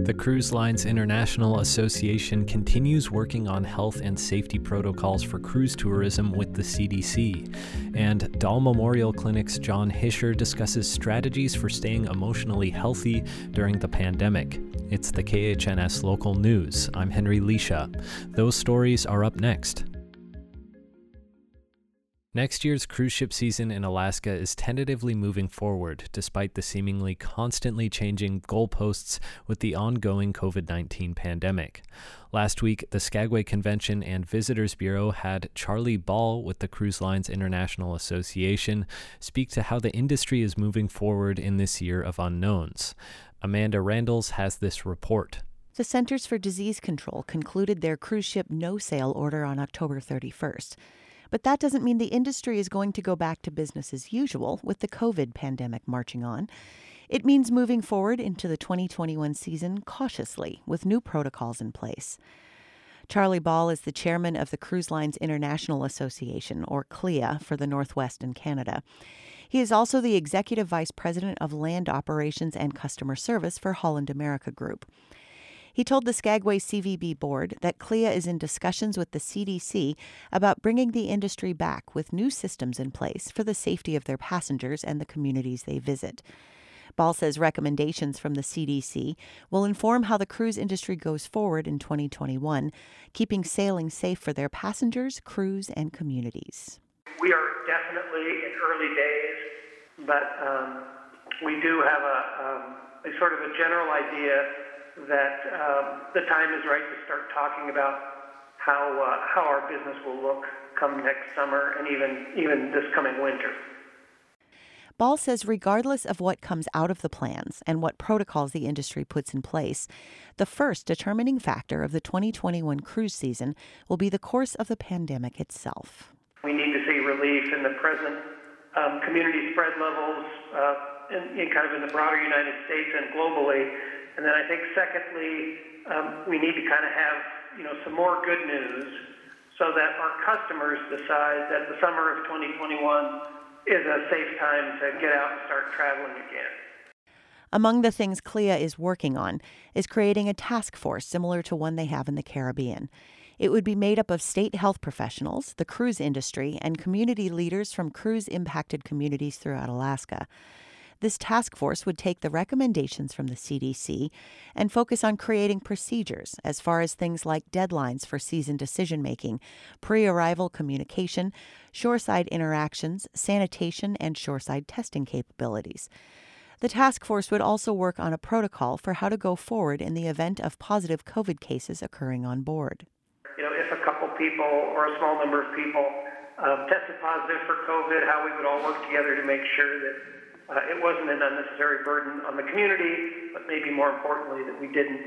The Cruise Lines International Association continues working on health and safety protocols for cruise tourism with the CDC. And Dahl Memorial Clinic's John Hischer discusses strategies for staying emotionally healthy during the pandemic. It's the KHNS Local News. I'm Henry Lisha. Those stories are up next. Next year's cruise ship season in Alaska is tentatively moving forward, despite the seemingly constantly changing goalposts with the ongoing COVID-19 pandemic. Last week, the Skagway Convention and Visitors Bureau had Charlie Ball with the Cruise Lines International Association speak to how the industry is moving forward in this year of unknowns. Amanda Randles has this report. The Centers for Disease Control concluded their cruise ship no-sail order on October 31st. But that doesn't mean the industry is going to go back to business as usual with the COVID pandemic marching on. It means moving forward into the 2021 season cautiously with new protocols in place. Charlie Ball is the chairman of the Cruise Lines International Association, or CLIA, for the Northwest and Canada. He is also the executive vice president of land operations and customer service for Holland America Group. He told the Skagway CVB board that CLIA is in discussions with the CDC about bringing the industry back with new systems in place for the safety of their passengers and the communities they visit. Ball says recommendations from the CDC will inform how the cruise industry goes forward in 2021, keeping sailing safe for their passengers, crews, and communities. We are definitely in early days, but we do have a sort of a general idea that the time is right to start talking about how our business will look come next summer and even this coming winter. Ball says regardless of what comes out of the plans and what protocols the industry puts in place, the first determining factor of the 2021 cruise season will be the course of the pandemic itself. We need to see relief in the present community spread levels in the broader United States and globally. And then I think secondly, we need to kind of have, some more good news so that our customers decide that the summer of 2021 is a safe time to get out and start traveling again. Among the things CLIA is working on is creating a task force similar to one they have in the Caribbean. It would be made up of state health professionals, the cruise industry, and community leaders from cruise-impacted communities throughout Alaska. This task force would take the recommendations from the CDC and focus on creating procedures as far as things like deadlines for season decision-making, pre-arrival communication, shoreside interactions, sanitation, and shoreside testing capabilities. The task force would also work on a protocol for how to go forward in the event of positive COVID cases occurring on board. If a couple people or a small number of people tested positive for COVID, how we would all work together to make sure that it wasn't an unnecessary burden on the community, but maybe more importantly that we didn't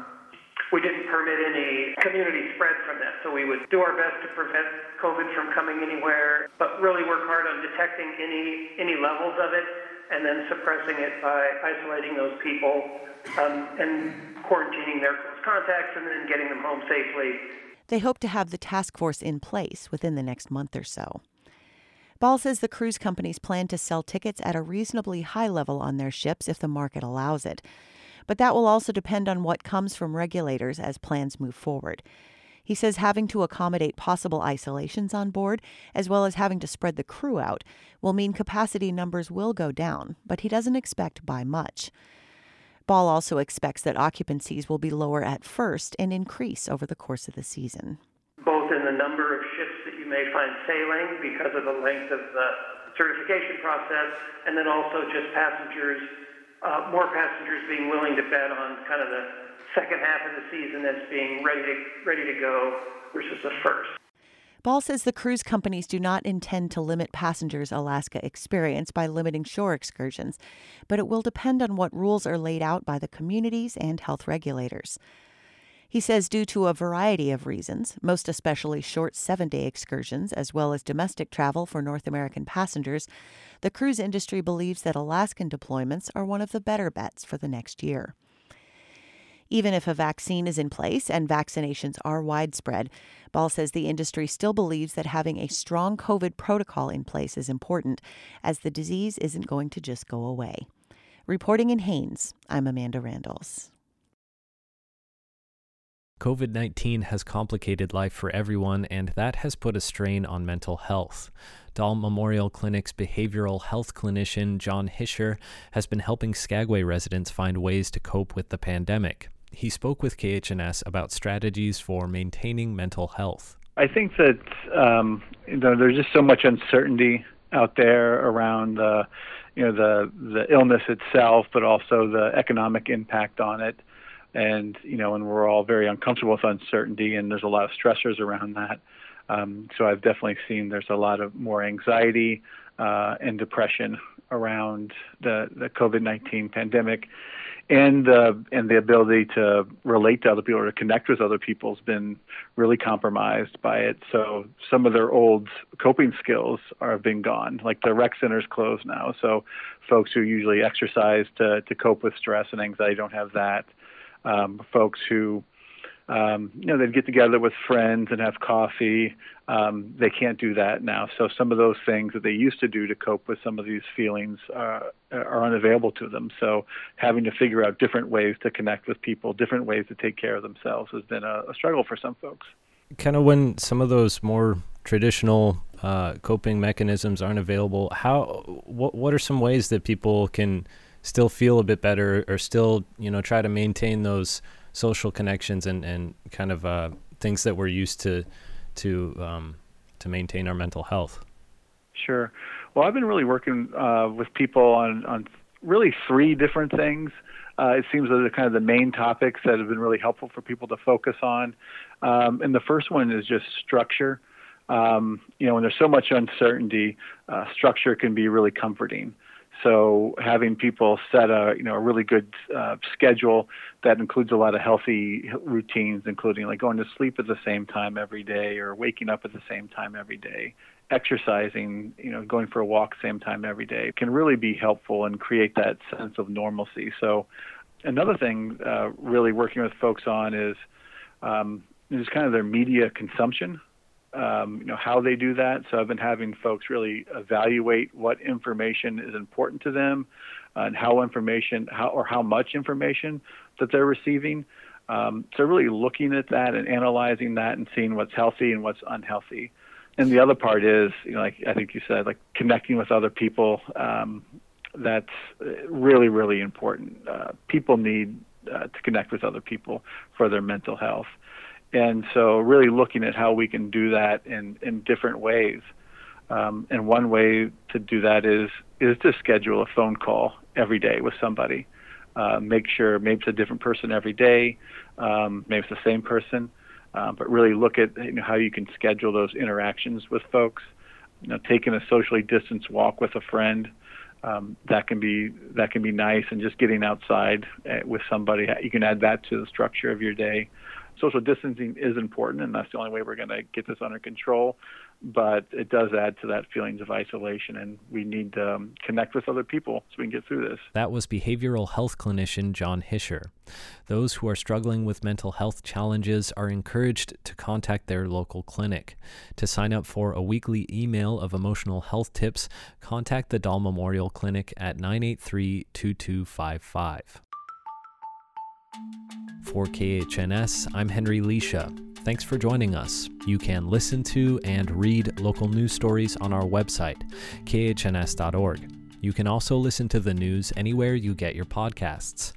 permit any community spread from that. So we would do our best to prevent COVID from coming anywhere, but really work hard on detecting any levels of it and then suppressing it by isolating those people and quarantining their close contacts and then getting them home safely. They hope to have the task force in place within the next month or so. Ball says the cruise companies plan to sell tickets at a reasonably high level on their ships if the market allows it. But that will also depend on what comes from regulators as plans move forward. He says having to accommodate possible isolations on board, as well as having to spread the crew out, will mean capacity numbers will go down, but he doesn't expect by much. Ball also expects that occupancies will be lower at first and increase over the course of the season. Both in the number of ships that you may find sailing because of the length of the certification process, and then also just passengers, more passengers being willing to bet on kind of the second half of the season as being ready to go versus the first. Ball says the cruise companies do not intend to limit passengers' Alaska experience by limiting shore excursions, but it will depend on what rules are laid out by the communities and health regulators. He says due to a variety of reasons, most especially short 7-day excursions as well as domestic travel for North American passengers, the cruise industry believes that Alaskan deployments are one of the better bets for the next year. Even if a vaccine is in place and vaccinations are widespread, Ball says the industry still believes that having a strong COVID protocol in place is important, as the disease isn't going to just go away. Reporting in Haines, I'm Amanda Randles. COVID-19 has complicated life for everyone, and that has put a strain on mental health. Dahl Memorial Clinic's behavioral health clinician John Hischer has been helping Skagway residents find ways to cope with the pandemic. He spoke with KHNS about strategies for maintaining mental health. I think that there's just so much uncertainty out there around the illness itself, but also the economic impact on it. And we're all very uncomfortable with uncertainty, and there's a lot of stressors around that. So I've definitely seen there's a lot of more anxiety and depression around the COVID-19 pandemic, and the ability to relate to other people or to connect with other people has been really compromised by it. So some of their old coping skills have been gone. Like the rec center's closed now, so folks who usually exercise to cope with stress and anxiety don't have that. Folks who, they'd get together with friends and have coffee, they can't do that now. So some of those things that they used to do to cope with some of these feelings are unavailable to them. So having to figure out different ways to connect with people, different ways to take care of themselves has been a struggle for some folks. Kind of when some of those more traditional coping mechanisms aren't available, what are some ways that people can still feel a bit better or still, try to maintain those social connections and kind of things that we're used to maintain our mental health? Sure. Well, I've been really working with people on really three different things. It seems those are kind of the main topics that have been really helpful for people to focus on. And the first one is just structure. When there's so much uncertainty, structure can be really comforting. So having people set a really good schedule that includes a lot of healthy routines, including like going to sleep at the same time every day or waking up at the same time every day, exercising, going for a walk same time every day, can really be helpful and create that sense of normalcy. So another thing really working with folks on is just kind of their media consumption. How they do that. So I've been having folks really evaluate what information is important to them and how much information that they're receiving. So really looking at that and analyzing that and seeing what's healthy and what's unhealthy. And the other part is, like I think you said, like connecting with other people. That's really, really important. People need to connect with other people for their mental health. And so really looking at how we can do that in different ways. And one way to do that is to schedule a phone call every day with somebody. Make sure maybe it's a different person every day, maybe it's the same person, but really look at how you can schedule those interactions with folks. Taking a socially distanced walk with a friend, that can be nice, and just getting outside with somebody. You can add that to the structure of your day. Social distancing is important, and that's the only way we're going to get this under control. But it does add to that feelings of isolation, and we need to connect with other people so we can get through this. That was behavioral health clinician John Hischer. Those who are struggling with mental health challenges are encouraged to contact their local clinic. To sign up for a weekly email of emotional health tips, contact the Dahl Memorial Clinic at 983-2255. For KHNS, I'm Henry Leisha. Thanks for joining us. You can listen to and read local news stories on our website, khns.org. You can also listen to the news anywhere you get your podcasts.